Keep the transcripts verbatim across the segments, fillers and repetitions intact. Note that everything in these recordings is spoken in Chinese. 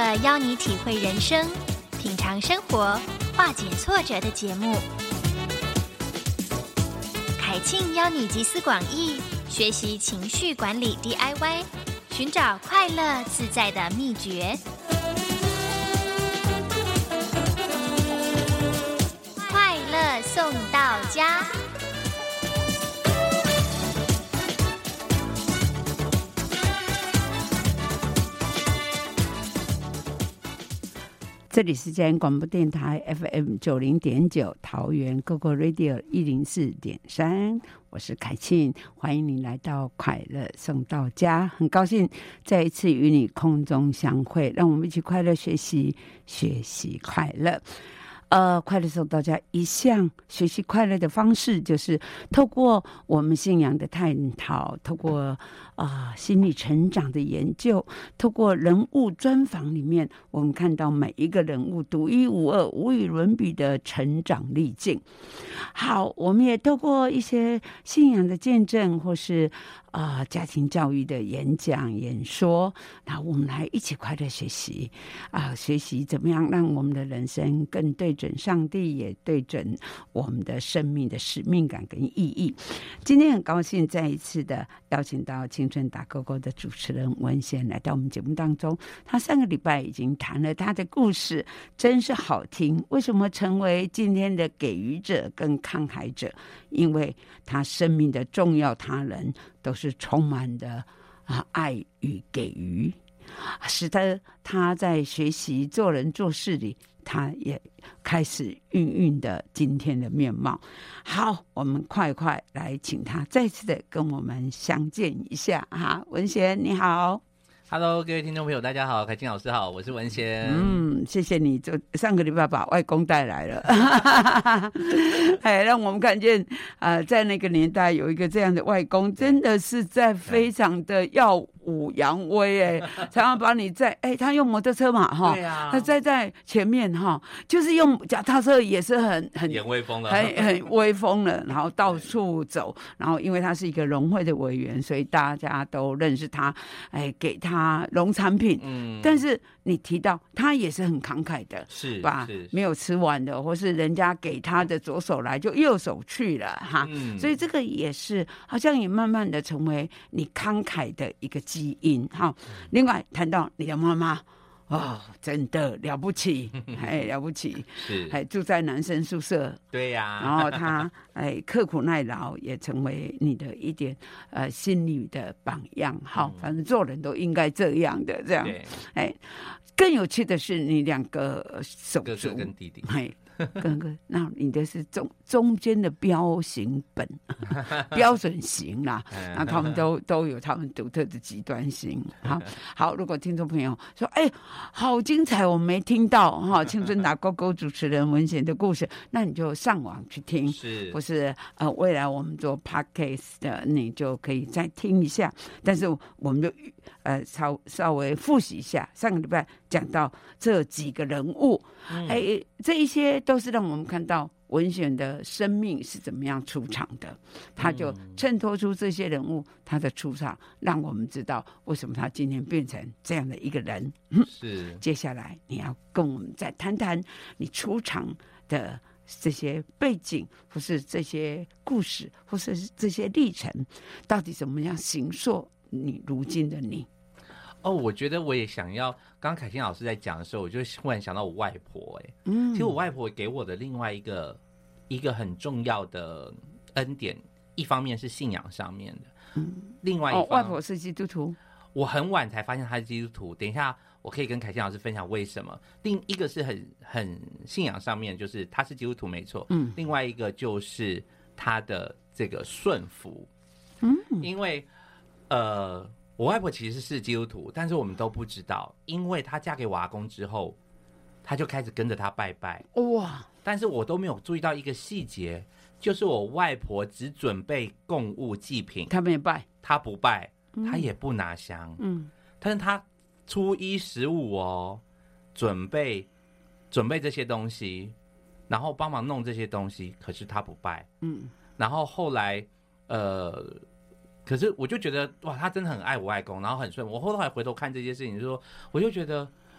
个邀你体会人生、品尝生活、化解挫折的节目。凯庆邀你集思广益，学习情绪管理 D I Y， 寻找快乐自在的秘诀。快乐送到家。 这里是嘉义广播电台 F M 九零点九，桃园 Go Go Radio 一零四点三，我是凯庆，欢迎你来到快乐送到家，很高兴再一次与你空中相会，让我们一起快乐学习，学习快乐。呃，快乐送到家一项学习快乐的方式，就是透过我们信仰的探讨，透过啊、呃、心理成长的研究，透过人物专访里面，我们看到每一个人物独一无二、无与伦比的成长历径。好，我们也透过一些信仰的见证，或是啊、呃、家庭教育的演讲、演说，那我们来一起快乐学习啊、呃，学习怎么样让我们的人生更对准上帝，也对准我们的生命的使命感跟意义。今天很高兴再一次的邀请到青春打勾勾的主持人文贤来到我们节目当中。他上个礼拜已经谈了他的故事，真是好听。为什么成为今天的给予者跟慷慨者？因为他生命的重要他人都是充满的啊爱与给予，使得他在学习做人做事里，他也开始孕育的今天的面貌。好，我们快快来请他再次的跟我们相见一下哈。文贤你好。 Hello， 各位听众朋友，大家好，凯庆老师好，我是文贤。 嗯，谢谢你，就上个礼拜把外公带来了，哎，让我们看见，呃，在那个年代有一个这样的外公，真的是在非常的耀武扬威，哎，常常把你在，哎，他用摩托车嘛，哈，啊、他在在前面哈，就是用脚踏车也是很很很威风了， 很很威风了，然后到处走，然后因为他是一个农会的委员，所以大家都认识他，哎，给他。农产品，嗯，但是你提到他也是很慷慨的， 是吧？没有吃完的，或是人家给他的左手来就右手去了哈、嗯，所以这个也是好像也慢慢的成为你慷慨的一个基因哈。另外谈到你的妈妈。哦，真的了不起，哎，了不起， 是， 还住在男生宿舍， 对呀、啊， 然后他哎刻苦耐劳，也成为你的一点呃心理的榜样。好，反正做人都应该这样的，这样，哎，更有趣的是你两个手足， 哥哥跟弟弟， 哎。哥哥，那你的是中中间的标型本标准型啦，那他们都都有他们独特的极端型。好，好，如果听众朋友说，哎，好精彩，我没听到哈，青春打勾勾主持人文贤的故事，那你就上网去听， 是， 或是呃，未来我们做 podcast 的，你就可以再听一下。但是我们就呃稍稍微复习一下，上个礼拜讲到这几个人物，哎、嗯，这一些。都是让我们看到文选的生命是怎么样出场的，他就衬托出这些人物他的出场，让我们知道为什么他今天变成这样的一个人。 是， 接下来你要跟我们再谈谈你出场的这些背景，或是这些故事，或是这些历程，到底怎么样形塑你如今的你。 哦，我觉得我也想要，刚刚凯欣老师在讲的时候，我就忽然想到我外婆、欸，哎，嗯，其实我外婆给我的另外一个一个很重要的恩典，一方面是信仰上面的，嗯，另外一方、哦、 外婆是基督徒， 我很晚才发现她是基督徒，等一下我可以跟凯欣老师分享为什么。另一个是很很信仰上面，就是她是基督徒没错，嗯，另外一个就是她的这个顺服，嗯，因为呃。我外婆其实是基督徒，但是我们都不知道，因为她嫁给我阿公之后，她就开始跟着他拜拜。哇！但是我都没有注意到一个细节，就是我外婆只准备供物祭品， 她没拜， 她不拜，她也不拿香。嗯，但是她初一十五哦，准备准备这些东西，然后帮忙弄这些东西，可是她不拜。嗯，然后后来呃。可是我就觉得哇，他真的很爱我外公，然后很顺。我后来回头看这件事情，就说我就觉得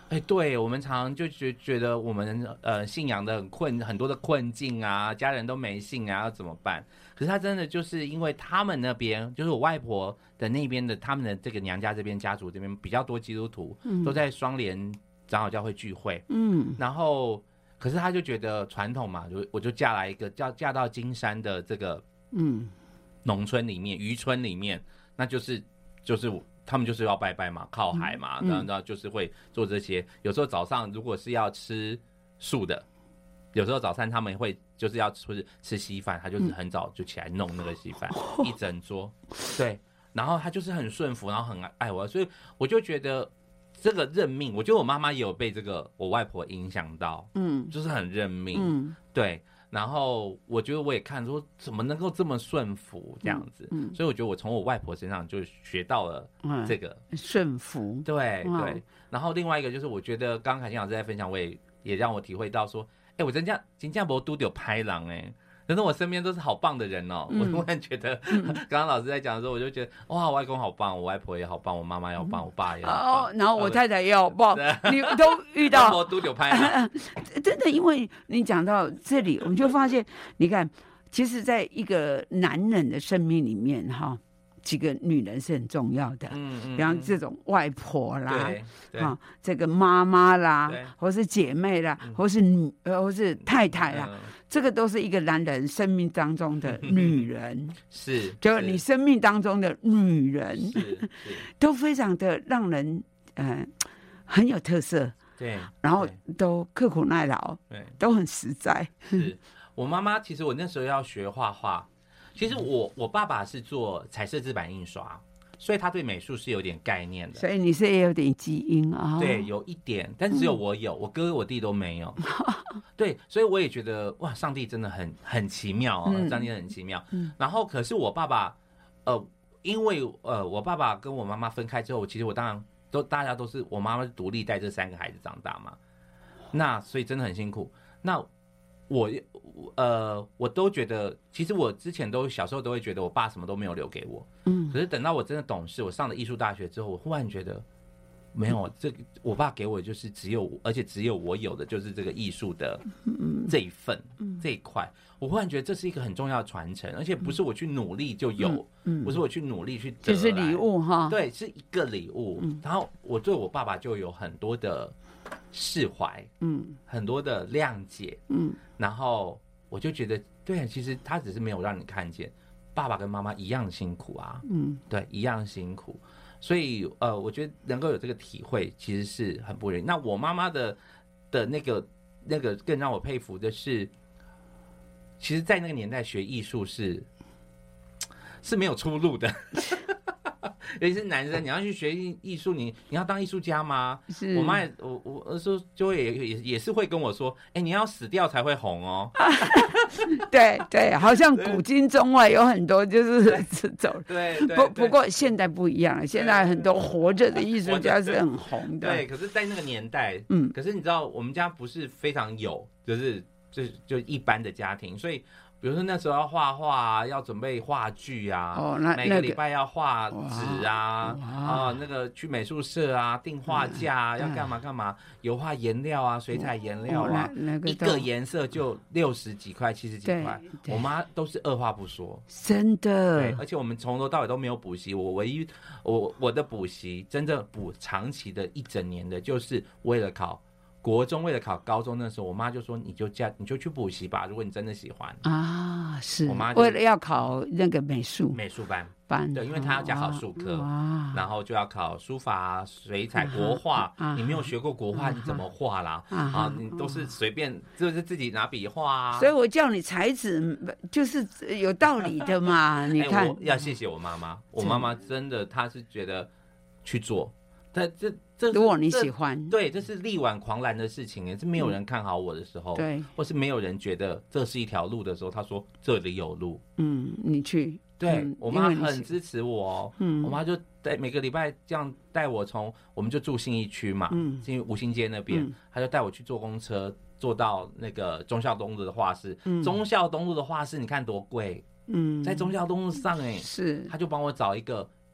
哎，对，我们常常就觉觉得我们呃信仰的很困很多的困境啊，家人都没信啊，要怎么办？可是他真的就是因为他们那边，就是我外婆的那边的，他们的这个娘家这边家族这边比较多基督徒，嗯、都在双连长老教会聚会，嗯，然后可是他就觉得传统嘛，就我就嫁来一个嫁嫁到金山的这个嗯农村里面渔村里面，那就是就是他们就是要拜拜嘛，靠海嘛，然后、嗯、就是会做这些。有时候早上如果是要吃素的，有时候早餐他们会就是要吃吃稀饭，他就是很早就起来弄那个稀饭，嗯、一整桌，对，然后他就是很顺服，然后很爱我，所以我就觉得这个认命，我觉得我妈妈也有被这个我外婆影响到，嗯，就是很认命，嗯，对。然后我觉得我也看说怎么能够这么顺服这样子，嗯嗯、所以我觉得我从我外婆身上就学到了这个、 嗯、顺服， 对对。然后另外一个就是我觉得刚刚凯欣老师在分享，我也也让我体会到说，哎，我真这样真这样没拄到歹人哎。可是我身边都是好棒的人哦，嗯、我突然觉得，嗯、刚刚老师在讲的时候，我就觉得哇，我外公好棒，我外婆也好棒，我妈妈也好棒，嗯、我爸也好棒， 哦，然后我太太也好棒，你都遇到， 我都有拍， 真的，因为你讲到这里，我们就发现，你看，其实在一个男人的生命里面，哈。几个女人是很重要的，嗯嗯，比方这种外婆啦，啊，这个妈妈啦，或是姐妹啦，嗯、或是女，呃，或是太太啦，嗯、这个都是一个男人生命当中的女人， 是， 就你生命当中的女人，都非常的让人，呃，很有特色， 对， 然后都刻苦耐劳，对，都很实在。 是我妈妈，其实我那时候要学画画。其实我我爸爸是做彩色字版印刷，所以他对美术是有点概念的。 所以你是也有点基因啊？哦、 对，有一点，但只有我有，嗯、我哥我弟都没有。对，所以我也觉得哇，上帝真的很很奇妙啊、哦，嗯、上帝很奇妙。嗯、然后可是我爸爸，呃，因为呃我爸爸跟我妈妈分开之后，其实我当然都大家都是我妈妈独立带这三个孩子长大嘛，那所以真的很辛苦。那我呃，我都觉得，其实我之前都小时候都会觉得我爸什么都没有留给我，嗯，可是等到我真的懂事，我上了艺术大学之后，我忽然觉得没有，这我爸给我就是只有，而且只有我有的就是这个艺术的这一份、嗯、这一块，我忽然觉得这是一个很重要的传承，而且不是我去努力就有，嗯嗯、不是我去努力去得来， 就是礼物哈， 对，是一个礼物，嗯、然后我对我爸爸就有很多的释怀，嗯，很多的谅解，嗯，然后我就觉得，对，其实他只是没有让你看见，爸爸跟妈妈一样辛苦啊，嗯，对，一样辛苦，所以呃，我觉得能够有这个体会，其实是很不容易。那我妈妈的的那个那个更让我佩服的是，其实，在那个年代学艺术是是没有出路的。尤其是男生，你要去学艺术，你你要当艺术家吗？是我妈也，我我那时候就会也也也是会跟我说，哎、欸，你要死掉才会红哦。 对对，好像古今中外有很多就是这种， 对，对不不过现在不一样了，现在很多活着的艺术家是很红的。 对，可是，在那个年代，嗯，可是你知道，我们家不是非常有，就是就就一般的家庭，所以。比如说那时候要画画啊，要准备话剧啊，哦、那每个礼拜要画纸啊，啊，那个去美术社啊，订画架啊，嗯、要干嘛干嘛，油画颜料啊，水彩颜料啊，那个、一个颜色就六十几块、七十几块，我妈都是二话不说， 真的。 对，而且我们从头到尾都没有补习，我唯一我我的补习真正补长期的一整年的，就是为了考。国中为了考高中，那时候我妈就说：“你就加，你就去补习吧。如果你真的喜欢啊，是我妈为了要考那个美术美术班班， 对，因为她要加考术科，然后就要考书法、水彩、国画。你没有学过国画，你怎么画啦？啊，你都是随便，就是自己拿笔画啊。 所以我叫你才子，就是有道理的嘛。你看， 要谢谢我妈妈，我妈妈真的，她是觉得去做，但这。” 如果你喜欢， 对，这是力挽狂澜的事情，也是没有人看好我的时候，对、嗯，或是没有人觉得这是一条路的时候，他说这里有路， 嗯，你去， 对、嗯、我妈很支持我，嗯，我妈就带每个礼拜这样带我从，我们就住信义区嘛，嗯，因为吴兴街那边，嗯、他就带我去坐公车，坐到那个忠孝东路的画室，嗯，忠孝东路的画室你看多贵，嗯，在忠孝东路上哎、欸， 是， 他就帮我找一个。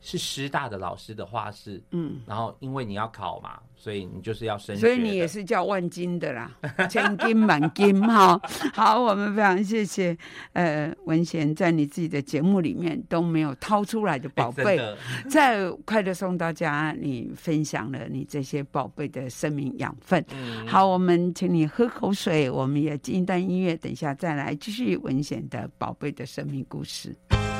是师大的老师的画室，嗯，然后因为你要考嘛，所以你就是要升学的， 所以你也是叫万金的啦，千金满金哈。好，我们非常谢谢呃文贤在你自己的节目里面都没有掏出来的宝贝，欸、在快乐送到家，你分享了你这些宝贝的生命养分。嗯、好，我们请你喝口水，我们也进一段音乐，等一下再来继续文贤的宝贝的生命故事。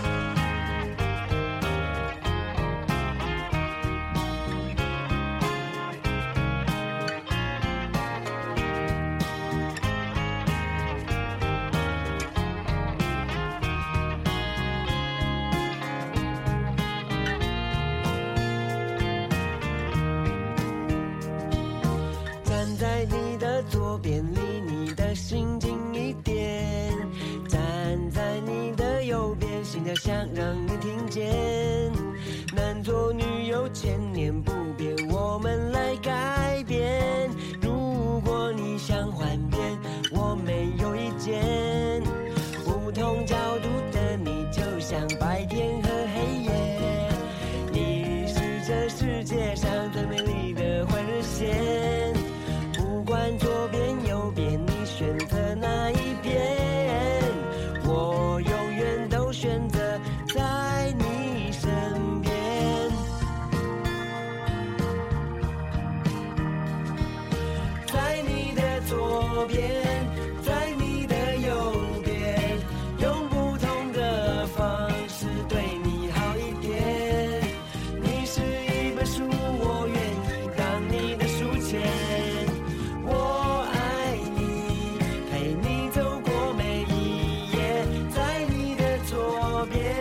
想让你听见，男左女右千年不变，我们来改变。如果你想换变，我没有意见。不同角度的你，就像白天和黑夜。你是这世界上最美丽的换日线。不管左边右边，你选择哪一边，我永远都选择在你身边，在你的左边，在你的右边，用不同的方式对你好一点。你是一本书，我愿意当你的书签。我爱你，陪你走过每一页，在你的左边。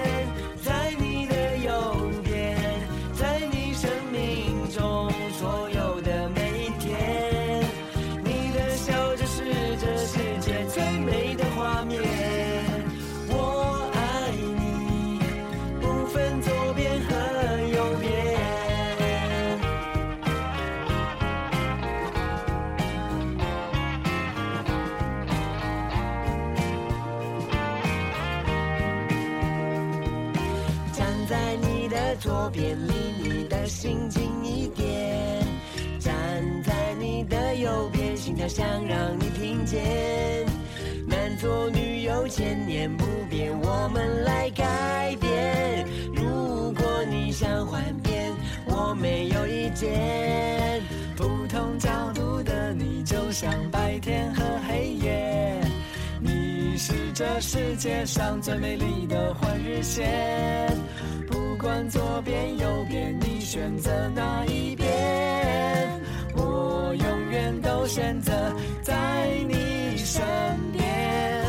左边离你的心近一点，站在你的右边，心跳想让你听见。男左女右千年不变，我们来改变。如果你想换变，我没有意见。不同角度的你，就像白天和黑夜。你是这世界上最美丽的换日线。不管左边右边，你选择哪一边，我永远都选择在你身边。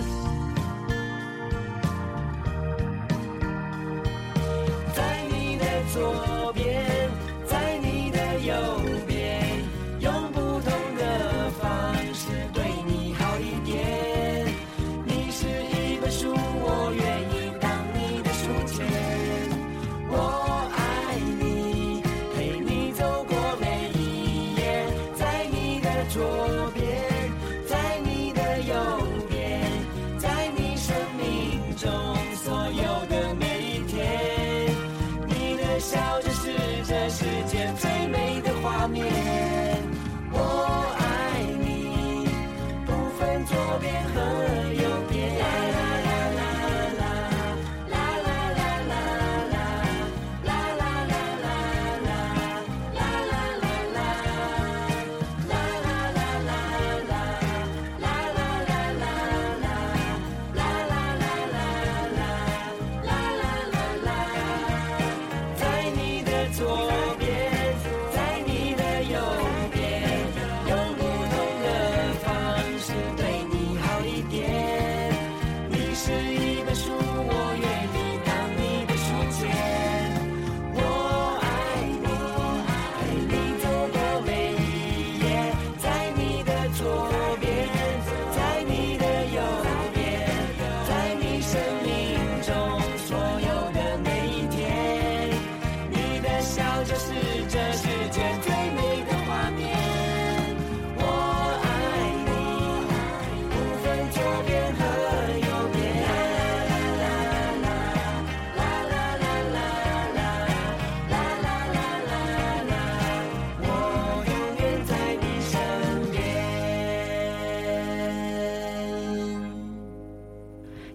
在你的左边，在你的右边，用不同的方式对你好一点。你是一本书，我愿意当你的书签。我爱你，陪你走过每一页，在你的左边，在你的右边，在你生命中所有的每一天。你的笑就是这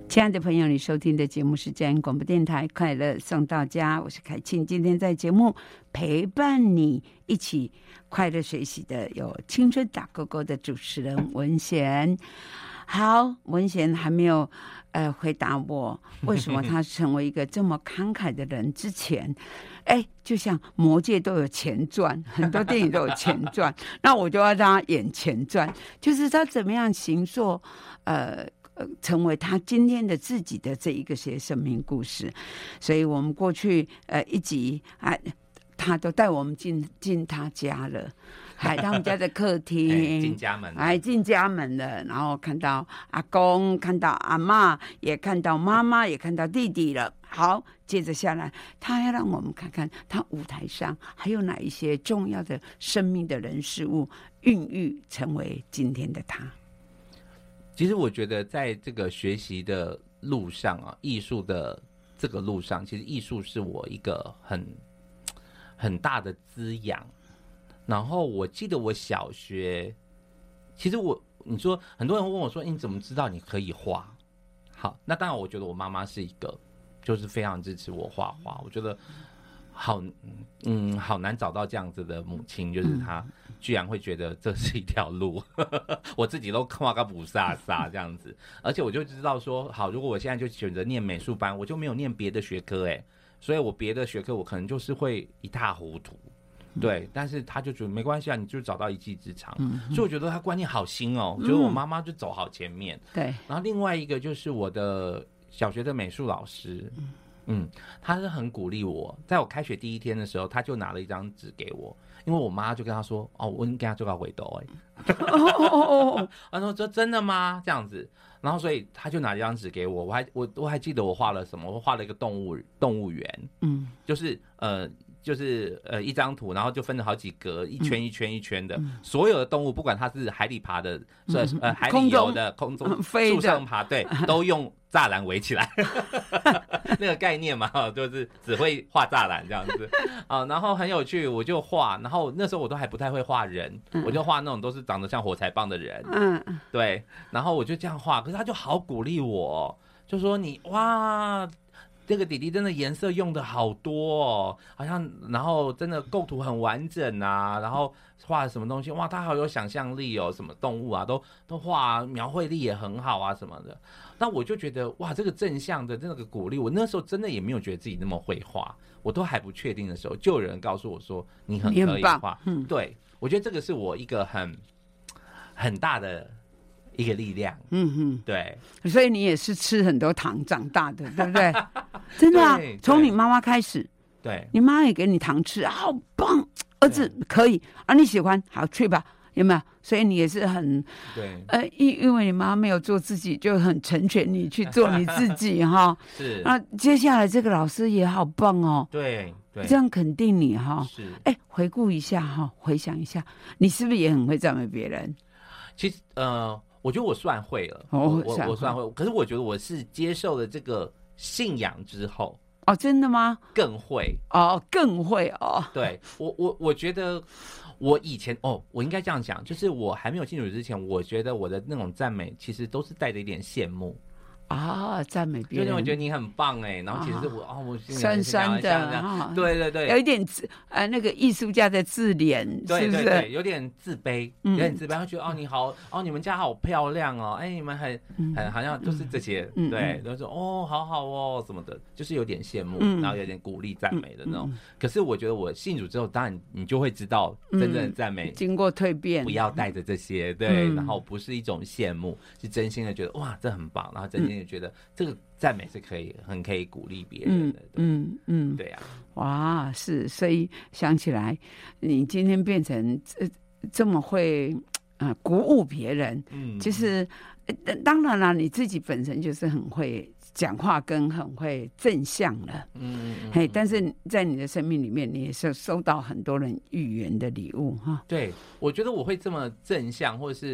亲爱的朋友，你收听的节目是嘉义广播电台快乐送到家，我是凯庆。今天在节目陪伴你一起快乐学习的有青春打勾勾的主持人文贤。好，文贤还没有呃回答我为什么他成为一个这么慷慨的人之前哎，就像魔戒都有前传，很多电影都有前传那我就要让他演前传，就是他怎么样形塑呃成为他今天的自己的这一个些生命故事。所以我们过去呃一集啊，他都带我们进进他家了，还他们家的客厅进家门， 哎，进家门了，然后看到阿公，看到阿嬷，也看到妈妈，也看到弟弟了。好，接着下来，他要让我们看看他舞台上还有哪一些重要的生命的人事物孕育成为今天的他。 其实我觉得在这个学习的路上啊，艺术的这个路上，其实艺术是我一个很很大的滋养。然后我记得我小学，其实我你说很多人问我说你怎么知道你可以画？好，那当然我觉得我妈妈是一个就是非常支持我画画，我觉得好嗯好难找到这样子的母亲，就是她居然会觉得这是一条路我自己都画个不飒飒这样子。而且我就知道说好，如果我现在就选择念美术班，我就没有念别的学科哎，所以我别的学科我可能就是会一塌糊涂。对，但是他就觉得没关系啊，你就找到一技之长。嗯，所以我觉得他观念好新哦，我觉得我妈妈就走好前面。 对， 然后另外一个就是我的小学的美术老师，嗯，他是很鼓励我，在我开学第一天的时候，他就拿了一张纸给我，因为我妈就跟他说，哦，我跟他做到回头哎，他说这真的吗？这样子，然后所以他就拿一张纸给我，我还我我还记得我画了什么，我画了一个动物动物园，嗯，就是呃。就是呃一张图，然后就分了好几格，一圈一圈一圈的，嗯、所有的动物，不管它是海里爬的，嗯、呃海里游的，空中树上爬，对，都用栅栏围起来。那个概念嘛，就是只会画栅栏这样子啊，然后很有趣，我就画，然后那时候我都还不太会画人，嗯、我就画那种都是长得像火柴棒的人，嗯，对，然后我就这样画，可是他就好鼓励我，就说你哇。这个弟弟真的颜色用的好多哦，好像然后真的构图很完整啊，然后画什么东西哇，他好有想象力哦，什么动物啊都都画，描绘力也很好啊什么的。那我就觉得哇，这个正向的那个鼓励，我那时候真的也没有觉得自己那么会画，我都还不确定的时候，就有人告诉我说你很可以画，嗯，对，我觉得这个是我一个很很大的。一个力量，嗯哼，对， 所以你也是吃很多糖长大的，对不对？真的啊，从你妈妈开始， 对， 你妈也给你糖吃，好棒，儿子可以啊，你喜欢，好去吧，有没有？所以你也是很， 对， 呃，因因为你妈没有做自己，就很成全你去做你自己哈。 是， 那接下来这个老师也好棒哦， 对对， 这样肯定你哈。 是， 哎，回顾一下哈，回想一下，你是不是也很会赞美别人？ 其实，呃。我觉得我算会了， 哦、 我我算会，可是我觉得我是接受了这个信仰之后， 哦，真的吗？ 更会哦，更会哦。 对我我我觉得我以前哦，我应该这样讲，就是我还没有进入之前，我觉得我的那种赞美其实都是带着一点羡慕。 啊，赞美别人， 就是我觉得你很棒哎，然后其实是我哦，我酸酸的， 对对对， 有一点自呃那个艺术家的自怜， 对对对， 有点自卑，有点自卑，他觉得哦你好，哦你们家好漂亮哦，哎你们很很好像就是这些，对，然后说哦好好哦什么的，就是有点羡慕，然后有点鼓励赞美的那种。可是我觉得我信主之后，当然你就会知道真正的赞美经过蜕变， 不要带着这些，对，然后不是一种羡慕，是真心的觉得哇这很棒，然后真心。觉得这个赞美是可以很可以鼓励别人的，嗯嗯，对啊， 哇，是，所以想起来，你今天变成这这么会啊、呃、鼓舞别人，嗯，就是当然了，你自己本身就是很会讲话跟很会正向了，嗯嗯，嘿，但是在你的生命里面，你也是收到很多人预言的礼物哈。 对，我觉得我会这么正向，或者是。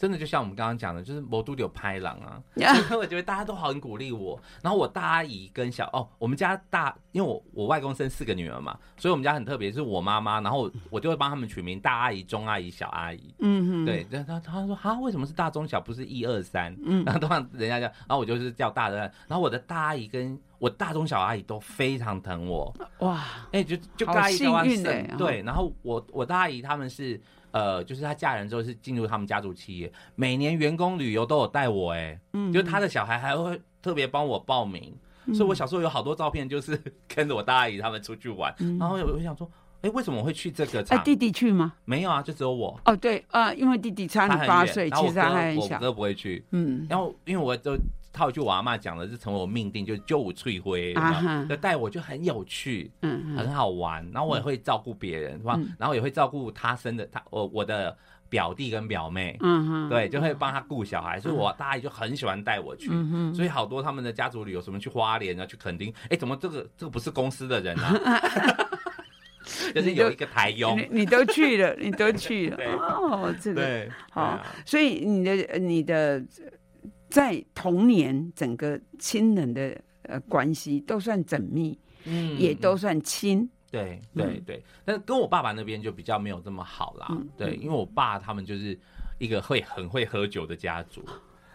真的就像我们刚刚讲的，就是魔都有拍狼啊，所以我觉得大家都好很鼓励我。然后我大阿姨跟小哦，我们家大，因为我我外公生四个女儿嘛，所以我们家很特别，是我妈妈，然后我就会帮他们取名大阿姨、中阿姨、小阿姨。嗯哼，对，他他说啊，为什么是大中小不是一二三？嗯，然后通常人家叫，然后我就是叫大的，然后我的大阿姨跟我大中小阿姨都非常疼我。哇，哎、欸，就就大阿姨好幸运哎、 欸，对，然后我我大阿姨他们是。呃，就是她嫁人之后是进入他们家族企业，每年员工旅游都有带我、欸，哎、嗯，就是她的小孩还会特别帮我报名、嗯，所以我小时候有好多照片，就是跟着我大阿姨他们出去玩，嗯、然后我想说，哎、欸，为什么我会去这个场？ 哎、啊，弟弟去吗？ 没有啊，就只有我。 哦，对啊、呃，因为弟弟差你八岁，其实他还很小， 我哥不会去，嗯，然后因为我都。套一句我阿嬷讲的，是成为我命定，就是九五翠灰，就带我就很有趣，嗯，很好玩，然后我也会照顾别人，是吧、嗯？然后也会照顾他生的他我我的表弟跟表妹，嗯哼，对，就会帮他顾小孩，所以我大姨就很喜欢带我去，嗯、所以好多他们的家族旅游，什么去花莲啊，去垦丁，哎，怎么这个这个不是公司的人啊？就是有一个台佣， 你, 你都去了，你都去了，哦，这个对， 好、啊，所以你的你的。在童年，整个亲人的呃关系都算缜密，嗯，也都算亲。 对对对，嗯、但是跟我爸爸那边就比较没有这么好啦。嗯、对，因为我爸他们就是一个会很会喝酒的家族。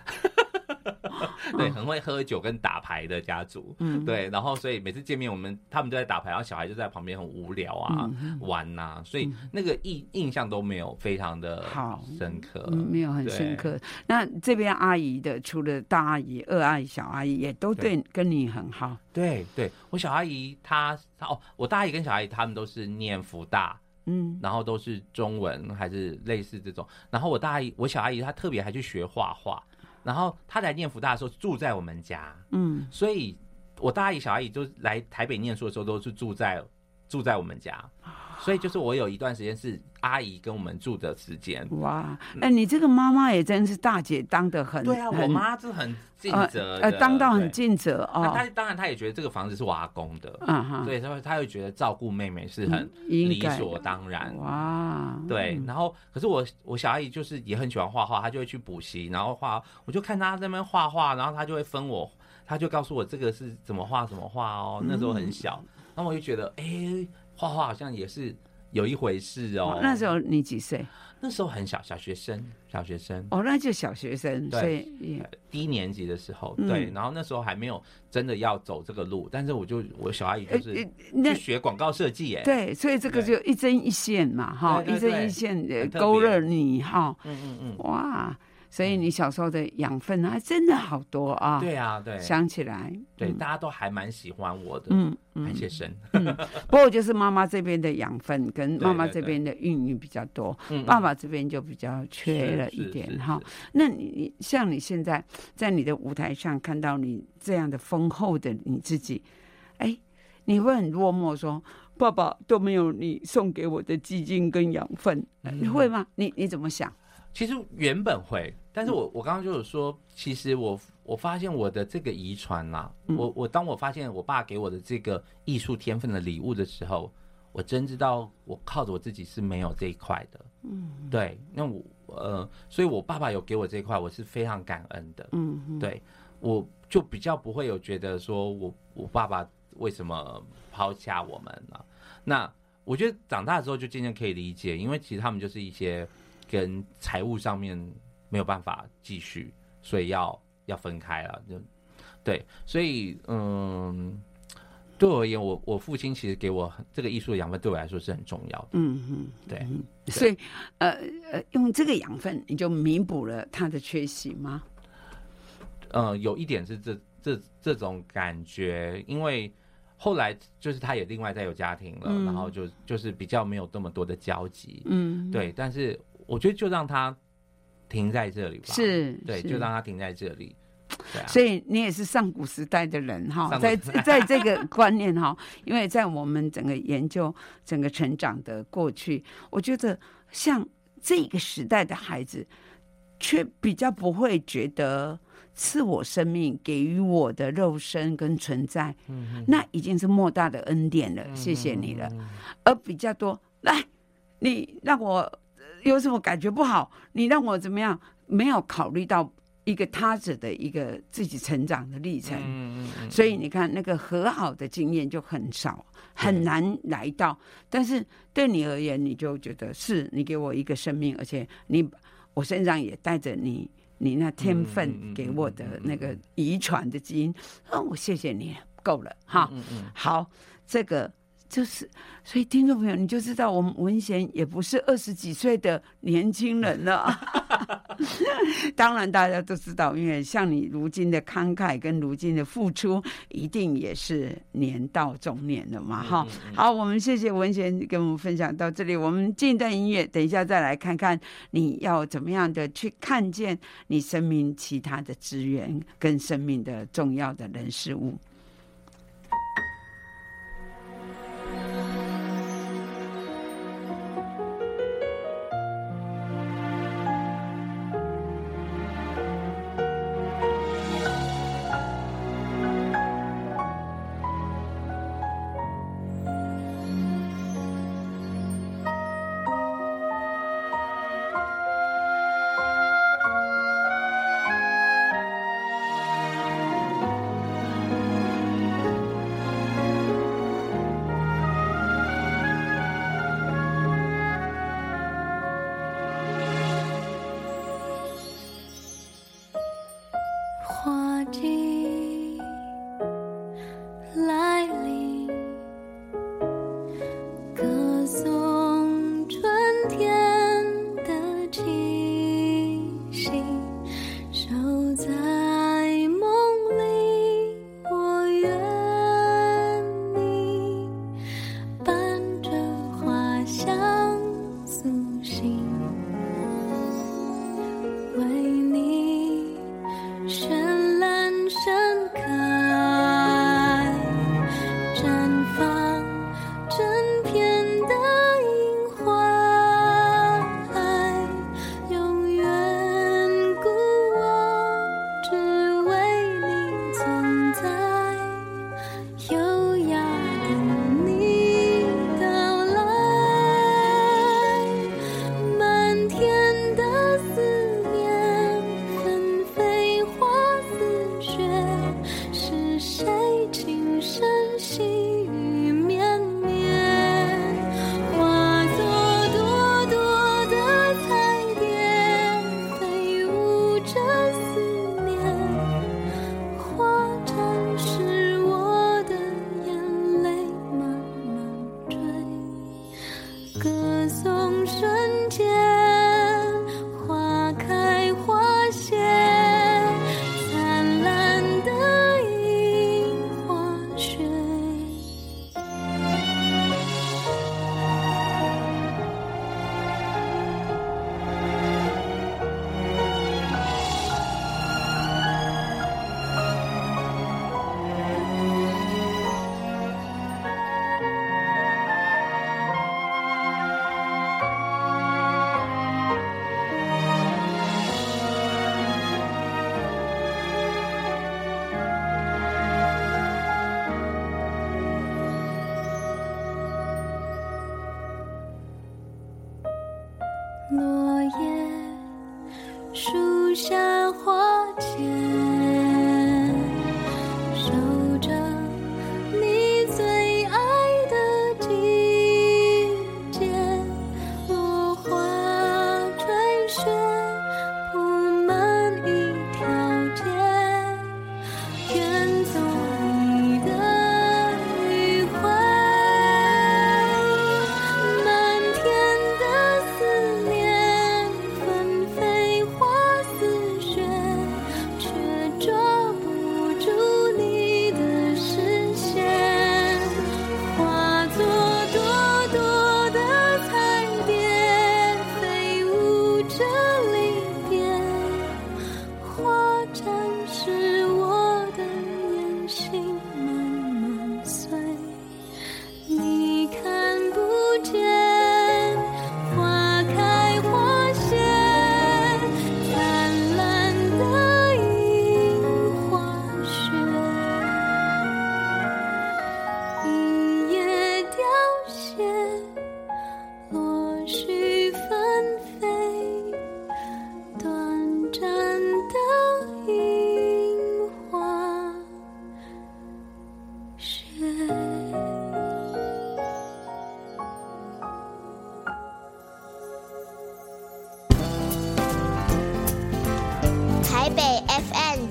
对，很会喝酒跟打牌的家族，嗯，对，然后所以每次见面，我们他们都在打牌，然后小孩就在旁边很无聊啊，嗯、玩呐、啊，所以那个印印象都没有非常的深刻， 嗯、没有很深刻。那这边阿姨的，除了大阿姨、二阿姨、小阿姨，也都对跟你很好。 对对，我小阿姨她她哦，我大阿姨跟小阿姨他们都是念福大。嗯，然后都是中文还是类似这种，然后我大阿姨、我小阿姨她特别还去学画画。然后他来念福大的时候住在我们家，嗯，所以我大阿姨、小阿姨就来台北念书的时候都是住在住在我们家，所以就是我有一段时间是阿姨跟我们住的时间。 哇，哎、欸，你这个妈妈也真是大姐当得很， 对啊，我妈是很尽责的， 呃，当到很尽责哦。 她当然她也觉得这个房子是我阿公的，嗯，所以她她会觉得照顾妹妹是很理所当然。哇，对，然后可是我我小阿姨就是也很喜欢画画，她就会去补习，然后画，我就看她在那边画画，然后她就会分我，她就告诉我这个是怎么画怎么画哦。那时候很小，然后我就觉得，哎、欸，画画好像也是。有一回事哦。 那时候你几岁？ 那时候很小，小学生，小学生。 哦，那就小学生，所以低年级的时候，嗯、对，然后那时候还没有真的要走这个路，但是我就我小阿姨就是去学广告设计，哎， 对，所以这个就一针一线嘛，哈，一针一线勾勒你哈，嗯嗯嗯，哇。所以你小时候的养分还真的好多啊！ 对啊，对， 想起来， 对，大家都还蛮喜欢我的，嗯，感谢神。 嗯，不过就是妈妈这边的养分跟妈妈这边的孕育比较多，对对对，爸爸这边就比较缺了一点哈。那你像你现在在你的舞台上看到你这样的丰厚的你自己，哎，你会很落寞说爸爸都没有你送给我的基金跟养分，嗯、你会吗？你你怎么想？ 其实原本会，但是我我刚刚就有说，其实我我发现我的这个遗传啦，我我当我发现我爸给我的这个艺术天分的礼物的时候，我真知道我靠着我自己是没有这一块的，嗯，对，那我呃，所以我爸爸有给我这一块，我是非常感恩的，嗯，对，我就比较不会有觉得说我我爸爸为什么抛下我们呢？那我觉得长大之后就渐渐可以理解，因为其实他们就是一些。跟财务上面没有办法继续，所以要要分开了，就对，所以嗯，对我而言，我我父亲其实给我这个艺术的养分，对我来说是很重要的。嗯嗯，对， 嗯、所以呃呃，用这个养分，你就弥补了他的缺席吗？ 呃，有一点是这这这种感觉，因为后来就是他也另外再有家庭了，嗯、然后就就是比较没有这么多的交集。嗯，对，但是。我觉得就让他停在这里吧， 是， 对，就让他停在这里。对啊， 所以你也是上古时代的人哈，在在这个观念哈，因为在我们整个研究整个成长的过去，我觉得像这个时代的孩子，却比较不会觉得赐我生命给予我的肉身跟存在，嗯、那已经是莫大的恩典了，嗯、谢谢你了。嗯、而比较多，来，你让我。有什么感觉不好？你让我怎么样？ 没有考虑到一个他者的一个自己成长的历程， 嗯嗯嗯， 所以你看那个和好的经验就很少，很难来到。但是对你而言，你就觉得是你给我一个生命，而且你我身上也带着你你那天分给我的那个遗传的基因，啊，我谢谢你，够了哈。 嗯嗯， 好，这个。就是，所以听众朋友，你就知道我们文贤也不是二十几岁的年轻人了。当然，大家都知道，因为像你如今的慷慨跟如今的付出，一定也是年到中年了嘛，哈、嗯嗯。好，我们谢谢文贤跟我们分享到这里，我们进一段音乐，等一下再来看看你要怎么样的去看见你生命其他的资源跟生命的重要的人事物。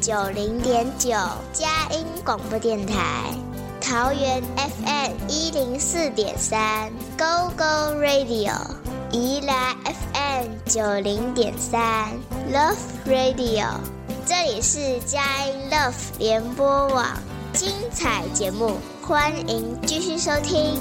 九零点九，佳音广播电台，桃园 F M 一零四点三 ，Go Go Radio， 宜兰 F M 九零点三 ，Love Radio， 这里是佳音 Love 联播网，精彩节目，欢迎继续收听。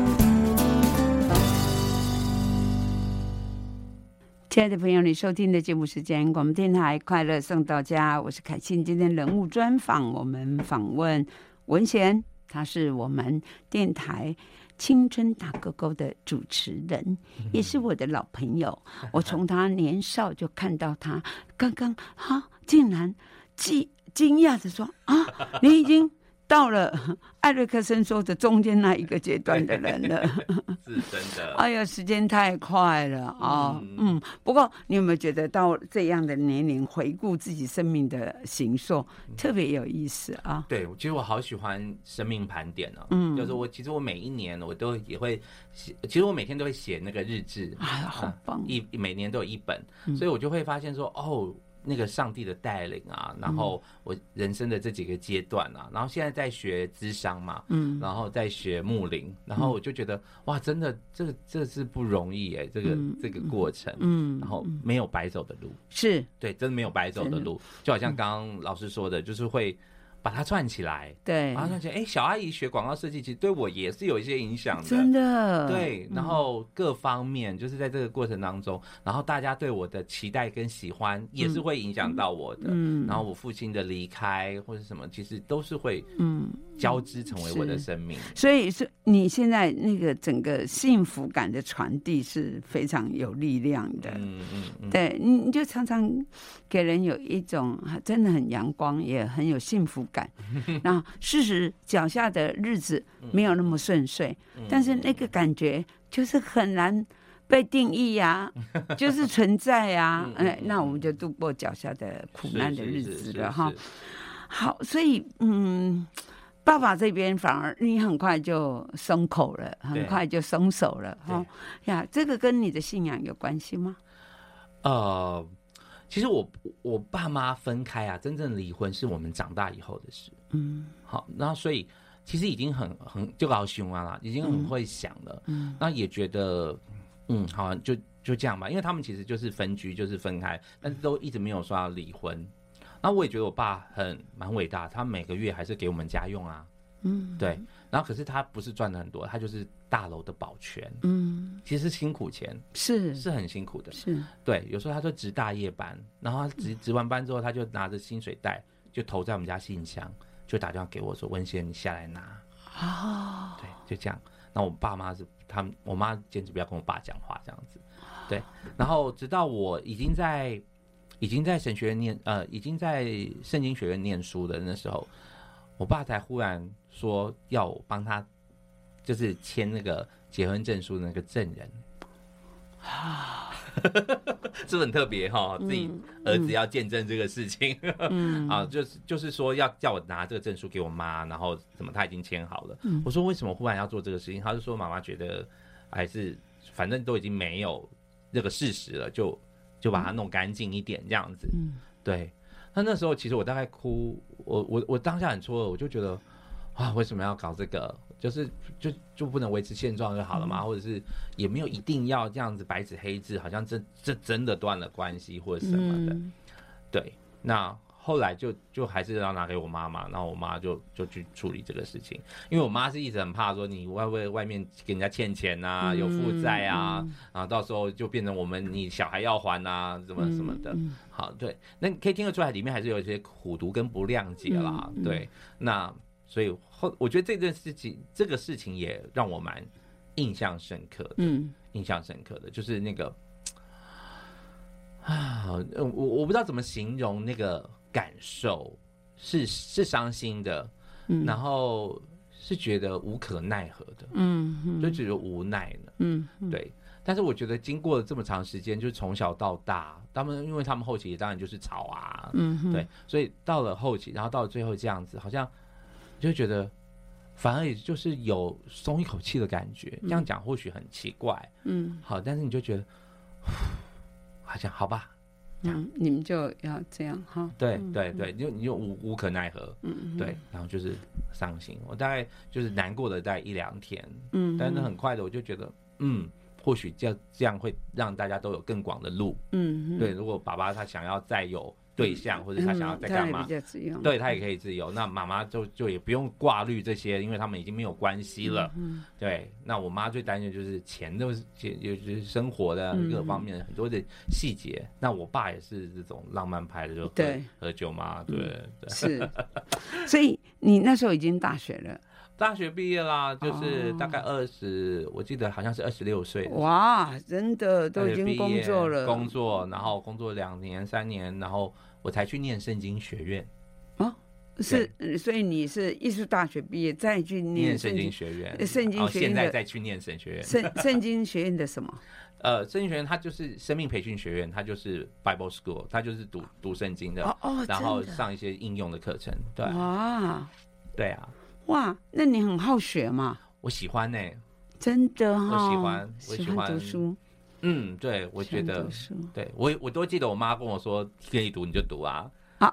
亲爱的朋友，你收听的节目是佳音广播电台快乐送到家，我是凯庆。今天人物专访，我们访问文贤，他是我们电台青春大哥哥的主持人，也是我的老朋友。我从他年少就看到他，刚刚哈竟然惊惊讶的说啊，你已经到了艾瑞克森说的中间那一个阶段的人了。 是真的。 哎呀，时间太快了啊、哦！嗯, 嗯，不过你有没有觉得到这样的年龄回顾自己生命的形塑，特别有意思啊？ 对，其实我好喜欢生命盘点哦。嗯，就是我其实我每一年我都也会写，其实我每天都会写那个日志， 哎，好棒！ 一每年都有一本，所以我就会发现说，哦。那个上帝的带领啊，然后我人生的这几个阶段啊，然后现在在学諮商嘛，嗯，然后在学牧灵，然后我就觉得哇，真的这个这是不容易哎，这个、嗯、这个过程，嗯，然后没有白走的路， 是对，真的没有白走的路，就好像刚刚老师说的，就是会把它串起来， 对， 把它串起来。哎，小阿姨学广告设计，其实对我也是有一些影响的， 真的。 对，然后各方面就是在这个过程当中，然后大家对我的期待跟喜欢也是会影响到我的。嗯，然后我父亲的离开或者什么，其实都是会嗯交织成为我的生命。 所以是你现在那个整个幸福感的传递是非常有力量的。嗯嗯嗯，对，你就常常给人有一种真的很阳光，也很有幸福感。然后事实脚下的日子没有那么顺遂，但是那个感觉就是很难被定义呀、啊，就是存在呀、啊。哎，那我们就度过脚下的苦难的日子了哈。好，所以嗯，爸爸这边反而你很快就松口了，很快就松手了哈。呀，这个跟你的信仰有关系吗？ 呃。其实我我爸妈分开啊，真正离婚是我们长大以后的事。嗯，好，然后所以其实已经很很就搞凶啊啦，已经很会想了。嗯，那也觉得嗯，好，就就这样吧，因为他们其实就是分居，就是分开，但是都一直没有说要离婚。那我也觉得我爸很蛮伟大，他每个月还是给我们家用啊。嗯，对。然后可是他不是赚的很多，他就是大楼的保全，嗯，其实是辛苦钱， 是是很辛苦的， 是对。有时候他就值大夜班，然后他值值完班之后，他就拿着薪水袋就投在我们家信箱，就打电话给我说：“文贤，你下来拿。”哦，对，就这样。那我爸妈是他们，我妈坚持不要跟我爸讲话这样子，对。然后直到我已经在已经在神学院念呃，已经在圣经学院念书的那时候，我爸才忽然说要我帮他，就是签那个结婚证书的那个证人，是不是很特别哈？自己儿子要见证这个事情，嗯啊，就是就是说要叫我拿这个证书给我妈，然后怎么他已经签好了。嗯、我说为什么忽然要做这个事情？他就说妈妈觉得还是反正都已经没有这个事实了，就就把它弄干净一点这样子。嗯，对。那那时候其实我大概哭，我我我当下很错愕，我就觉得啊，为什么要搞这个？就是就就不能维持现状就好了嘛？嗯、或者是也没有一定要这样子白纸黑字，好像这这真的断了关系或者什么的。嗯、对，那后来就就还是要拿给我妈妈，然后我妈就就去处理这个事情，因为我妈是一直很怕说你外外外面给人家欠钱啊，有负债啊，嗯、然后到时候就变成我们你小孩要还啊，什么什么的。嗯、好，对，那可以听得出来里面还是有一些苦毒跟不谅解啦。嗯、对，那所以后我觉得这件事情这个事情也让我蛮印象深刻的，嗯，印象深刻的就是那个啊，我我不知道怎么形容那个感受，是是伤心的，嗯，然后是觉得无可奈何的，嗯，嗯就觉得无奈的，嗯，嗯对。但是我觉得经过了这么长时间，就是从小到大，他们因为他们后期当然就是吵啊，嗯，对，所以到了后期，然后到了最后这样子，好像就觉得反而也就是有松一口气的感觉。这样讲或许很奇怪，嗯，好，但是你就觉得好像好吧。 嗯，你们就要这样哈。 对嗯、 对对，你就你就无无可奈何，嗯，对，然后就是伤心，我大概就是难过了大概一两天，嗯，但是很快的我就觉得，嗯，或许这样这样会让大家都有更广的路，嗯，对，如果爸爸他想要再有对象，或者他想要再干嘛， 嗯、他对他也可以自由。那妈妈就就也不用挂虑这些，因为他们已经没有关系了。嗯、对，那我妈最担心的就是钱的，就是生活的各方面很多的细节。嗯、那我爸也是这种浪漫派的，就喝对喝酒嘛，对、嗯、对。 是，所以你那时候已经大学了。 大学毕业啦，就是大概二十、哦，我记得好像是二十六岁。 哇，真的都已经工作了， 工作，然后工作两年、三年，然后我才去念圣经学院。 哦，是，所以你是艺术大学毕业，再去念圣经学院， 圣经学院， 现在再去念神学院。 圣圣经学院的什么？ 呃，圣经学院它就是生命培训学院，它就是 Bible School， 它就是读读圣经的， 哦哦， 然后上一些应用的课程。对， 哇， 对啊。 哇，那你很好学嘛？ 我喜欢呢、欸， 真的哈、 哦，我喜欢，我喜欢读书。 嗯，对，我觉得，对我我都记得我妈跟我说，可以读你就读啊。啊，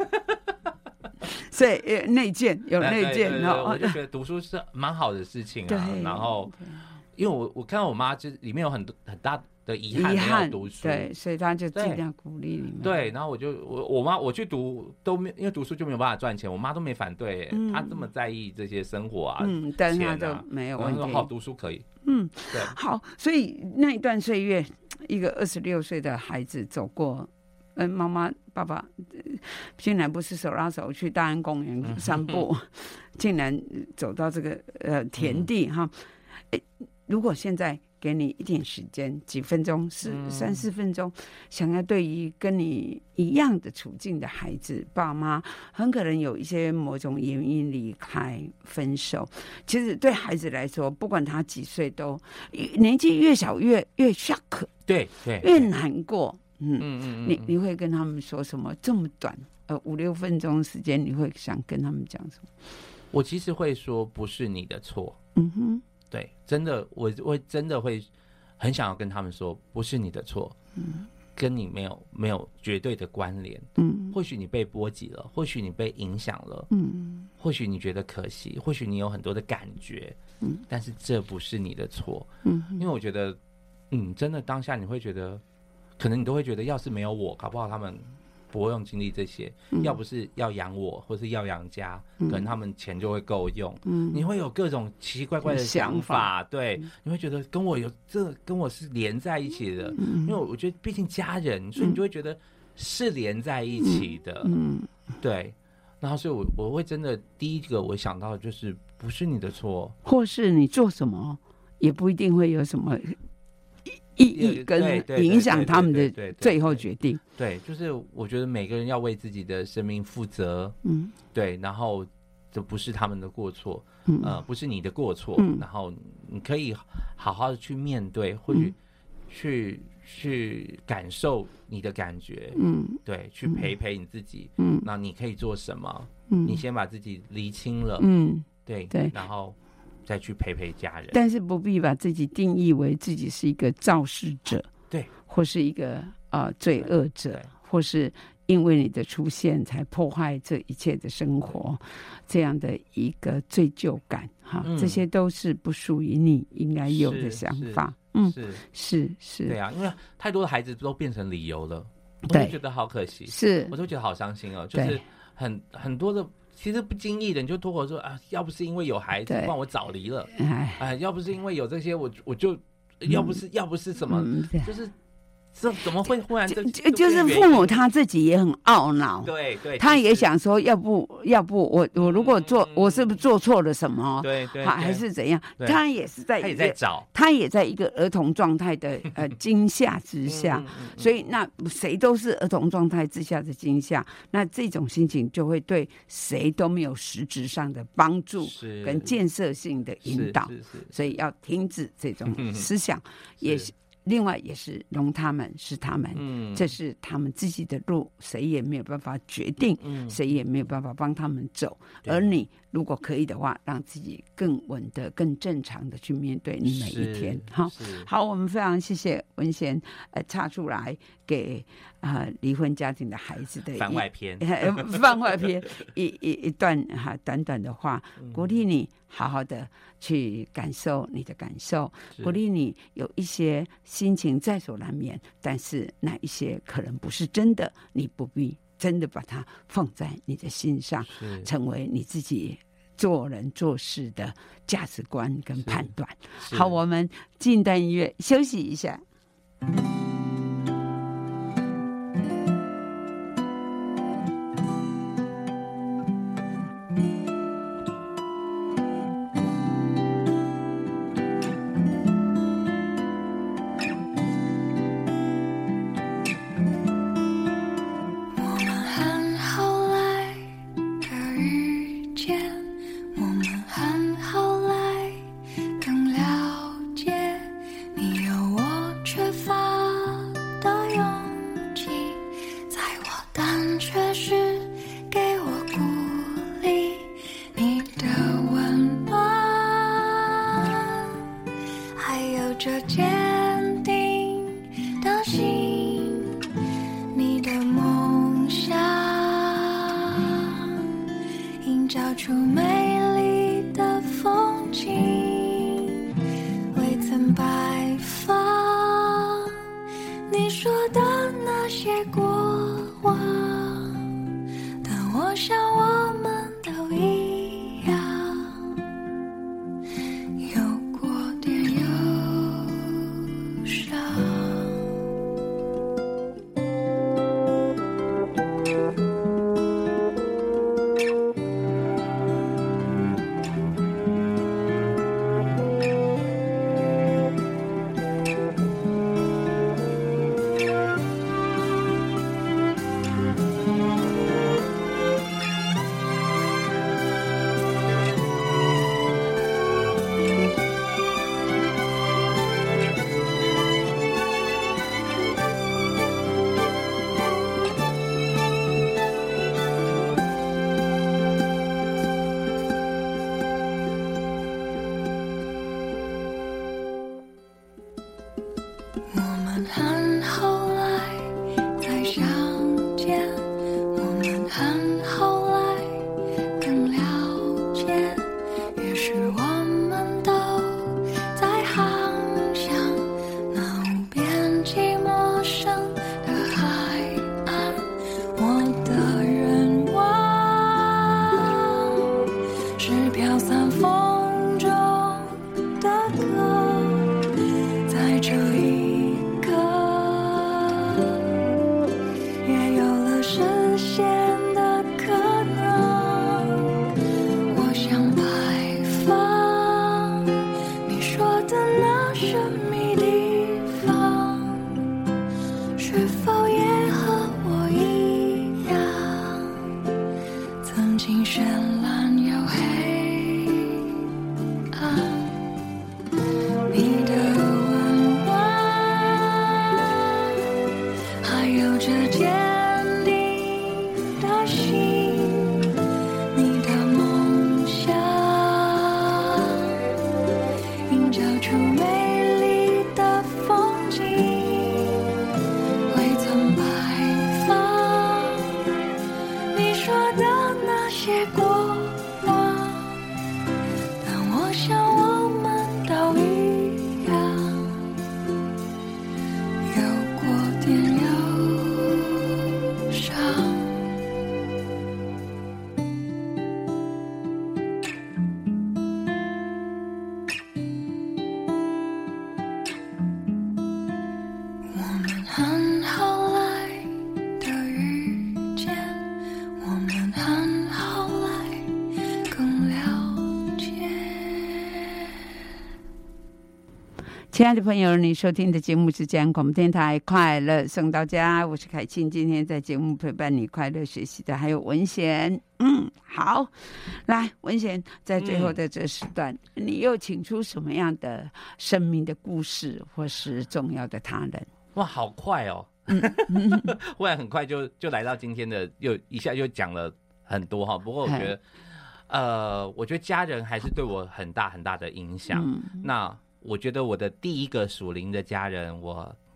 所以内建有内建哦，我就觉得读书是蛮好的事情啊。然后，因为我我看到我妈就是里面有很多很大的遗憾没有读书， 对，所以他就尽量鼓励你们。 对，然后我就我我妈我去读都没，因为读书就没有办法赚钱，我妈都没反对，嗯、她这么在意这些生活啊，嗯， 但是她就没有问题。 我说好，读书可以， 嗯， 对， 好，所以那一段岁月，一个二十六岁的孩子走过，嗯，妈妈爸爸竟然不是手拉手去大安公园散步，嗯、竟然走到这个呃田地哈，哎、嗯，如果现在给你一点时间，几分钟，四三四分钟，想要对于跟你一样的处境的孩子，爸妈很可能有一些某种原因离开、分手。其实对孩子来说，不管他几岁，都年纪越小越越 shock， 对对， 越难过。嗯嗯嗯， 你你会跟他们说什么？这么短，呃，五六分钟时间，你会想跟他们讲什么？ 我其实会说，不是你的错。 嗯哼。 对，真的，我我真的会很想要跟他们说，不是你的错，嗯，跟你没有没有绝对的关联，嗯，或许你被波及了，或许你被影响了，嗯，或许你觉得可惜，或许你有很多的感觉，嗯，但是这不是你的错，嗯，因为我觉得，嗯，真的当下你会觉得，可能你都会觉得，要是没有我，搞不好他们不会用经历这些，嗯、要不是要养我，或是要养家，嗯、可能他们钱就会够用。嗯，你会有各种奇奇怪怪的想法，对，嗯、你会觉得跟我有这跟我是连在一起的，嗯、因为我觉得毕竟家人，所以你就会觉得是连在一起的。嗯，对。然后，所以我我会真的第一个我想到的就是不是你的错， 或是你做什么也不一定会有什么意义跟影响他们的最后决定。 对，就是我觉得每个人要为自己的生命负责，嗯，对，然后这不是他们的过错，嗯，呃，不是你的过错，嗯，然后你可以好好的去面对，或许去、嗯、去感受你的感觉，嗯，对，去陪陪你自己，嗯，那你可以做什么？嗯，你先把自己厘清了，嗯，对对，然后再去陪陪家人， 但是不必把自己定义为自己是一个肇事者， 对， 或是一个呃罪恶者，或是因为你的出现才破坏这一切的生活，这样的一个罪疚感哈、嗯，这些都是不属于你应该有的想法。嗯， 是是是， 对啊，因为太多的孩子都变成理由了，我就觉得好可惜， 是， 我就觉得好伤心哦，就是很很多的。其实不经意的你就脱口说啊，要不是因为有孩子，不然我早离了。哎、呃，要不是因为有这些，我我就、嗯、要不是要不是什么，嗯、就是这怎么会忽然就就就是父母他自己也很懊恼， 对对， 他也想说，要不要不我我如果做、嗯、我是不是做错了什么？ 对 对, 对， 还是怎样？他也是在他也在找， 他也在一个儿童状态的呃惊吓之下，嗯嗯嗯、所以那谁都是儿童状态之下的惊吓，那这种心情就会对谁都没有实质上的帮助跟建设性的引导，是是是是，所以要停止这种思想，嗯、也是。另外也是容他们是他们、嗯，这是他们自己的路，谁也没有办法决定，嗯、谁也没有办法帮他们走。而你如果可以的话，让自己更稳的、更正常的去面对你每一天。好，好，我们非常谢谢文贤呃插出来给啊离婚家庭的孩子的番外篇， 番外篇一一一段哈、啊、短短的话，鼓励你好好的去感受你的感受，鼓励你有一些心情在所难免，但是那一些可能不是真的，你不必真的把它放在你的心上，成为你自己做人做事的价值观跟判断。好，我们进段音乐休息一下。亲爱的朋友，你收听的节目是嘉义广播电台快乐送到家，我是凯庆。今天在节目陪伴你快乐学习的还有文贤。嗯，好，来，文贤，在最后的这时段、嗯、你又请出什么样的生命的故事或是重要的他人？ 哇，好快哦，忽然很快就就来到今天的，又一下就讲了很多哈。不过我觉得呃，我觉得家人还是对我很大很大的影响、嗯、那我觉得我的第一个属灵的家人，我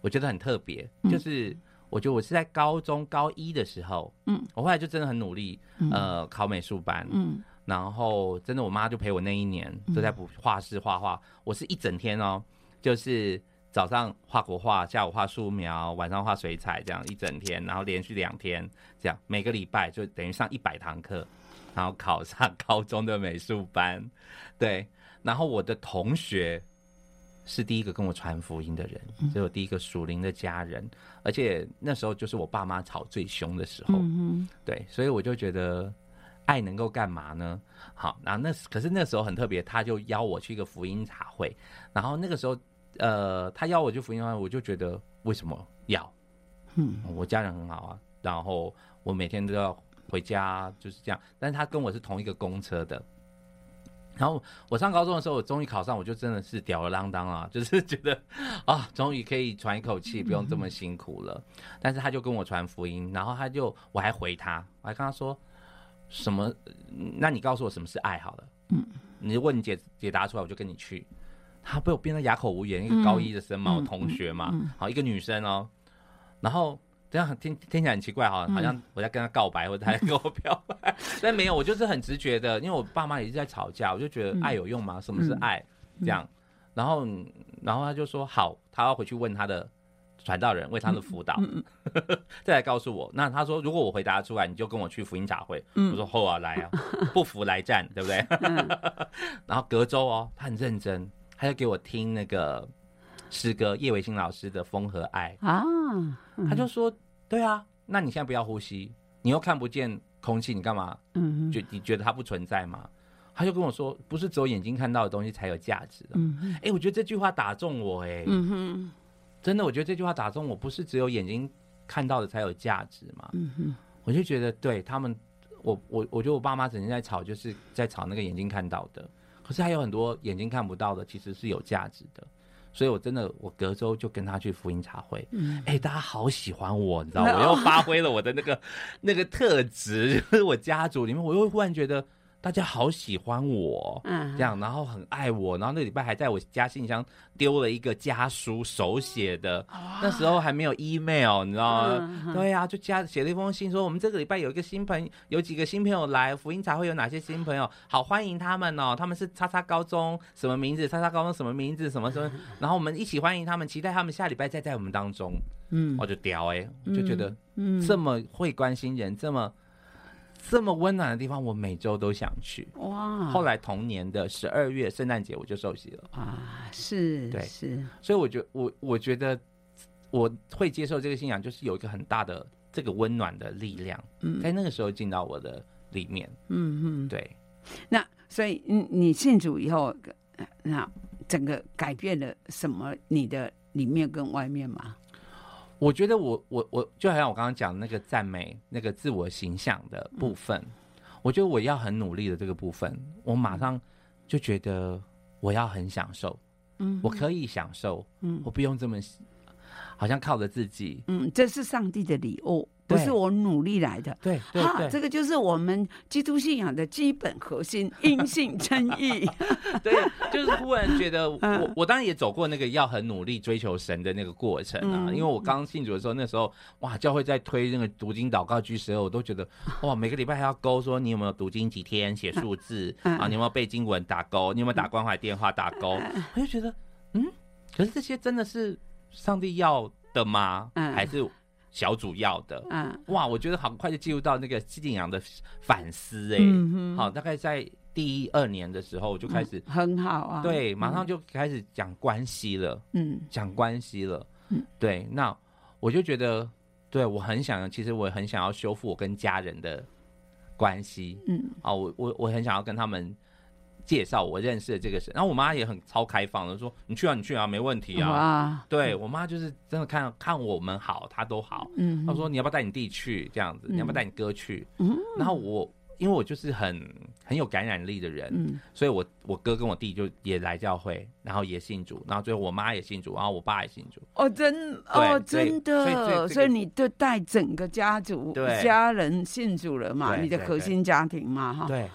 我觉得很特别，嗯、就是我觉得我是在高中高一的时候，嗯，我后来就真的很努力，嗯、呃，考美术班，嗯，然后真的我妈就陪我那一年都在补画室画画，我是一整天哦，就是早上画国画，下午画素描，晚上画水彩，这样一整天，然后连续两天，这样每个礼拜就等于上一百堂课，然后考上高中的美术班，对，然后我的同学是第一个跟我传福音的人，所以我第一个属灵的家人，而且那时候就是我爸妈吵最凶的时候，嗯、对，所以我就觉得爱能够干嘛呢？好，然后那可是那时候很特别，他就邀我去一个福音茶会，然后那个时候。呃，他邀我去福音茶会，我就觉得为什么要？嗯，我家人很好啊，然后我每天都要回家，就是这样。但是他跟我是同一个公车的。然后我上高中的时候，我终于考上，我就真的是吊儿郎当啊，就是觉得啊，终于可以喘一口气，不用这么辛苦了。但是他就跟我传福音，然后他就我还回他，我还跟他说什么？那你告诉我什么是爱好了？嗯，你问你解解答出来，我就跟你去。他被我变得哑口无言，一个高一的生嘛，嗯、我同学嘛，嗯嗯、好一个女生哦，然后这样听听起来很奇怪哈，好像我在跟她告白，或者她在跟我表白，嗯、但没有，我就是很直觉的，因为我爸妈也是在吵架，我就觉得爱有用吗？什么是爱？嗯、这样，然后然后他就说好，他要回去问他的传道人，为他的辅导，嗯嗯、再来告诉我。那他说如果我回答出来，你就跟我去福音茶会。嗯、我说后啊，来啊，不服来战，对不对？嗯、然后隔周哦，他很认真。他就给我听那个诗歌，叶维新老师的《风和爱》啊，嗯、他就说：“对啊，那你现在不要呼吸，你又看不见空气，你干嘛？嗯，就你觉得它不存在吗？”他就跟我说：“不是只有眼睛看到的东西才有价值的。”嗯，哎，我觉得这句话打中我，哎，嗯哼，真的，我觉得这句话打中我，不是只有眼睛看到的才有价值嘛。嗯哼，我就觉得对他们，我我我觉得我爸妈整天在吵，就是在吵那个眼睛看到的。可是还有很多眼睛看不到的，其实是有价值的，所以我真的，我隔周就跟他去福音茶会，哎、嗯欸，大家好喜欢我，你知道，我又发挥了我的那个那个特质，就是我家族里面，我又忽然觉得大家好喜欢我，嗯，这样，然后很爱我，然后那个礼拜还在我家信箱丢了一个家书，手写的，那时候还没有 email， 你知道吗？嗯、对啊，就加写了一封信说，我们这个礼拜有一个新朋友，有几个新朋友来福音茶会，有哪些新朋友，好欢迎他们哦，他们是叉叉高中什么名字，叉叉高中什么名字，什么什么，然后我们一起欢迎他们，期待他们下礼拜再在我们当中，嗯，我就屌哎、欸，我就觉得，嗯，这么会关心人，这么。这么温暖的地方，我每周都想去。哇！后来同年的十二月圣诞节，我就受洗了。 啊，是，对，是。 所以我觉我我觉得我会接受这个信仰，就是有一个很大的这个温暖的力量，嗯、在那个时候进到我的里面。嗯嗯，对。 那所以你信主以后，那整个改变了什么？你的里面跟外面吗？ 我觉得我我我就好像我刚刚讲的那个赞美那个自我形象的部分，嗯、我觉得我要很努力的这个部分，我马上就觉得我要很享受，嗯，我可以享受，嗯，我不用这么好像靠着自己， 嗯，这是上帝的礼物。不是我努力来的， 对对对、啊， 这个就是我们基督信仰的基本核心，因信称义。 对，就是忽然觉得我，我我当然也走过那个要很努力追求神的那个过程啊。嗯、因为我刚信主的时候，那时候哇，教会在推那个读经祷告居时候，我都觉得哇，每个礼拜还要勾说你有没有读经几天，写数字、嗯、啊，你有没有背经文打勾，你有没有打关怀电话打勾，我就觉得嗯，可是这些真的是上帝要的吗？嗯、还是？小主要的，嗯，哇，我觉得很快就进入到那个信仰的反思、欸，哎、嗯，好，大概在第一二年的时候，我就开始、 嗯、很好啊， 对，马上就开始讲关系了，嗯，讲关系了，嗯，对，那我就觉得，对我很想，其实我很想要修复我跟家人的关系，嗯，啊，我我我很想要跟他们。介绍我认识的这个神，然后我妈也很超开放的说：“你去啊，你去啊，没问题啊。”对我妈就是真的看看我们好，她都好。嗯，她说：“你要不要带你弟去？这样子，嗯、你要不要带你哥去？”嗯，然后我因为我就是很很有感染力的人，嗯，所以我我哥跟我弟就也来教会，然后也信主，然后最后我妈也信主，然后我爸也信主。 哦，真哦，真的，所以, 所, 以所以你就带整个家族家人信主了嘛？你的核心家庭嘛，哈， 对。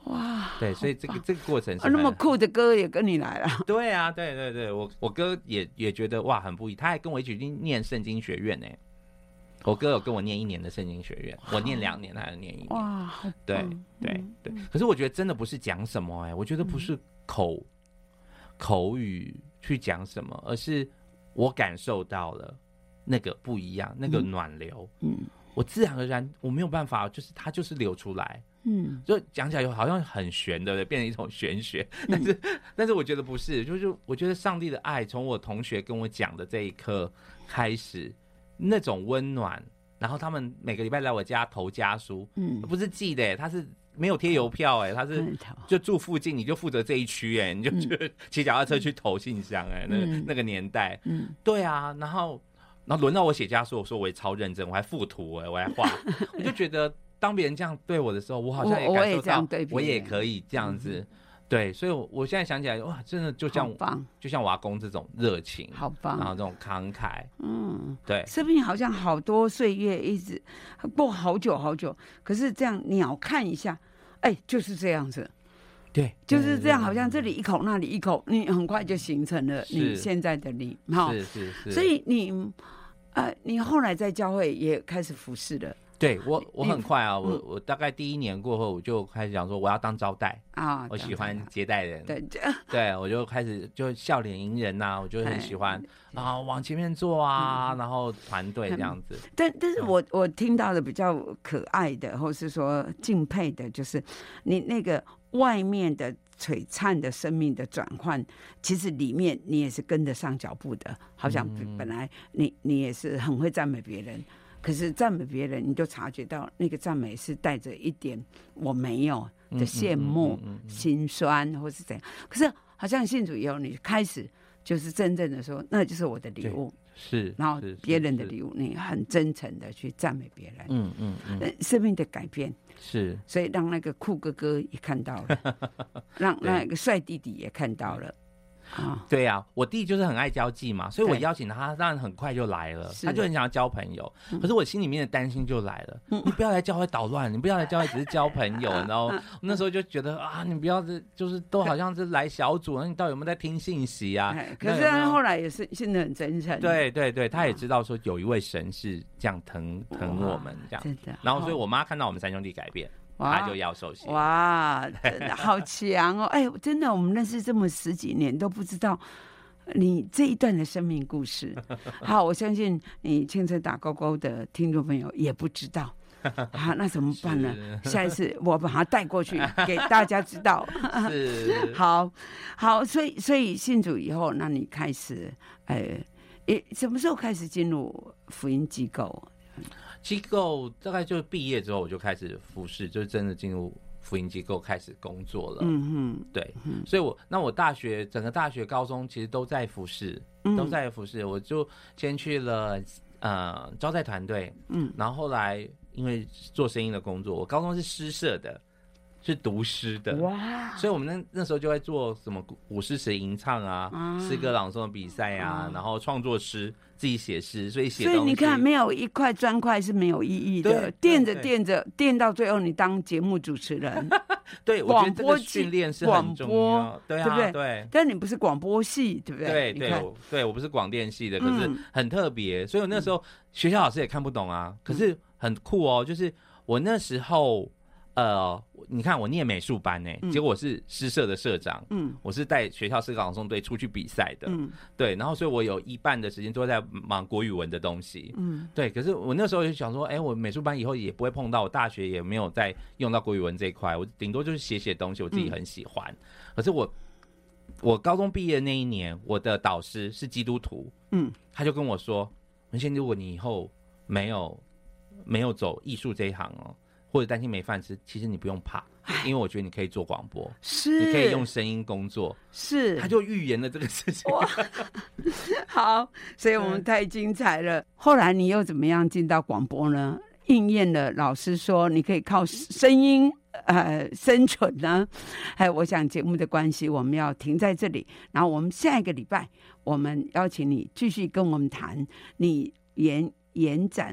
哇， 对，所以这个这个过程是、 啊、那么酷的歌也跟你来了。 对啊，对对对，我我哥也也觉得哇很不易，他还跟我一起去念圣经学院呢。我哥有跟我念一年的圣经学院，我念两年，他有念一年。 哇， 对对对。可是我觉得真的不是讲什么哎、欸，我觉得不是口、嗯、口语去讲什么，而是我感受到了那个不一样，那个暖流。嗯，我自然而然我没有办法，就是它就是流出来。嗯，就讲起来好像很玄的，变成一种玄学，但是、嗯、但是我觉得不是，就是我觉得上帝的爱从我同学跟我讲的这一刻开始。那种温暖，然后他们每个礼拜来我家投家书，嗯，不是寄的，他是没有贴邮票，哎，他是就住附近，你就负责这一区，哎，你就去骑脚踏车去投信箱，哎、嗯，那那个年代，嗯，对啊，然后然后轮到我写家书，我说我也超认真，我还附图，哎，我还画，我就觉得当别人这样对我的时候，我好像也感受到，我也可以这样子。嗯，对，所以我，我现在想起来，哇，真的就像就像我阿公这种热情， 好棒， 然后这种慷慨，嗯，对， 生命好像好多岁月一直过好久好久，可是这样鸟看一下，哎，就是这样子， 对， 就是这样，好像这里一口那里一口，你很快就形成了你现在的你， 哈，是是是， 所以你，呃，你后来在教会也开始服侍了。 对我，我很快啊，我我大概第一年过后，我就开始讲说我要当招待啊，我喜欢接待人，对对，我就开始就笑脸迎人呐、啊，我就很喜欢啊，往前面坐啊，然后团队这样子。 但但是我我听到的比较可爱的，或是说敬佩的，就是你那个外面的璀璨的生命的转换，其实里面你也是跟得上脚步的，好像本来你你也是很会赞美别人。可是赞美别人，你就察觉到那个赞美是带着一点我没有的羡慕、嗯嗯嗯嗯、心酸，或是怎样。可是好像信主以后，你开始就是真正的说，那就是我的礼物， 是， 然后别人的礼物，你很真诚的去赞美别人，嗯嗯嗯，生命的改变是， 所以让那个酷哥哥也看到了，让那个帅弟弟也看到了。 啊，对啊，我弟就是很爱交际嘛，所以我邀请他，当然很快就来了，他就很想要交朋友。嗯、可是我心里面的担心就来了，嗯、你不要来教会捣乱，你不要来教会只是交朋友，然后那时候就觉得啊，你不要是就是都好像是来小组，那你到底有没有在听信息啊？ 可是他后来也是现在很真诚， 对对对，他也知道说有一位神是这样疼疼我们这样， 真的。 然后所以我妈看到我们三兄弟改变。他就要受洗。 哇，真的好强哦！哎，真的，我们认识这么十几年都不知道你这一段的生命故事。好，我相信你青春打勾勾的听众朋友也不知道。好，那怎么办呢？下一次我把它带过去给大家知道。 是， 好好，所以所以信主以后，那你开始，呃，也什么时候开始进入福音机构？ 机构大概就毕业之后，我就开始服侍，就真的进入福音机构开始工作了。嗯哼，对，嗯、所以我那我大学整个大学、高中其实都在服侍，都在服侍。我就先去了呃招待团队，嗯，然后后来因为做声音的工作，我高中是诗社的。是读诗的，哇！所以我们那那时候就会做什么舞狮词吟唱啊，诗、啊、歌朗诵的比赛啊，啊然后创作诗，自己写诗，所以写东西。 所以你看，没有一块砖块是没有意义的，垫着垫着垫到最后，你当节目主持人。 对，我觉得这个训练是很重要，对啊， 对不对？ 对。 但你不是广播系，对不对？ 对对我对，我不是广电系的，可是很特别，嗯、所以我那时候、嗯、学校老师也看不懂啊，可是很酷哦，就是我那时候。呃，你看我念美术班呢、欸，嗯、结果我是诗社的社长，嗯，我是带学校诗歌朗诵队出去比赛的，嗯，对，然后所以我有一半的时间都在忙国语文的东西，嗯，对，可是我那时候就想说，哎、欸，我美术班以后也不会碰到，我大学也没有再用到国语文这一块，我顶多就是写写东西，我自己很喜欢。嗯、可是我我高中毕业那一年，我的导师是基督徒，嗯，他就跟我说，文宪，如果你以后没有没有走艺术这一行哦。或者担心没饭吃，其实你不用怕，因为我觉得你可以做广播， 是， 你可以用声音工作， 是， 他就预言了这个事情。 哇，好，所以我们太精彩了。后来你又怎么样进到广播呢？应验了老师说你可以靠声音呃生存呢。还有，我想节目的关系，我们要停在这里，然后我们下一个礼拜，我们邀请你继续跟我们谈你延延展。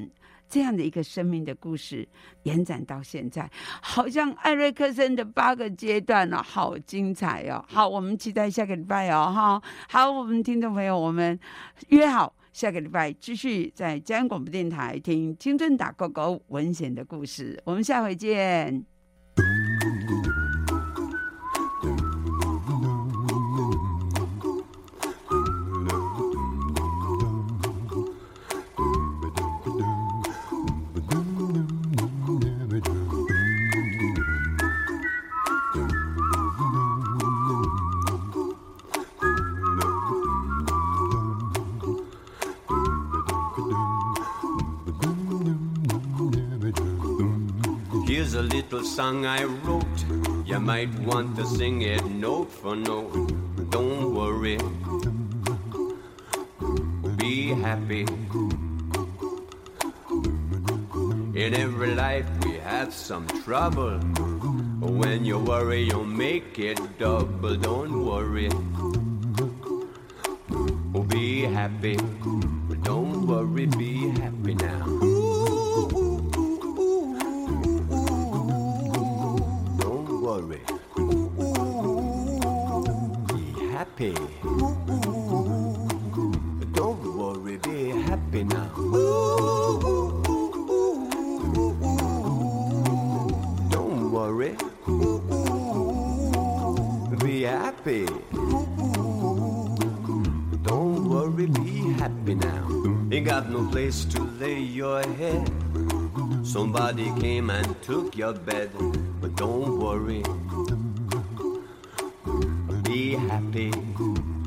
这样的一个生命的故事延展到现在，好像艾瑞克森的八个阶段哦，好精彩哦！好，我们期待下个礼拜哦，哈，好，我们听众朋友，我们约好下个礼拜继续在嘉义广播电台听青春打勾勾文贤的故事，我们下回见。 Here's a little song I wrote. You might want to sing it note for note. Don't worry, be happy. In every life we have some trouble. When you worry, you'll make it double. Don't worry, be happy. Don't worry, be happy now. Happy. Don't worry, be happy now. Don't worry, be happy. Don't worry, be happy now. You got no place to lay your head. Somebody came and took your bed. But don't worry, be happy.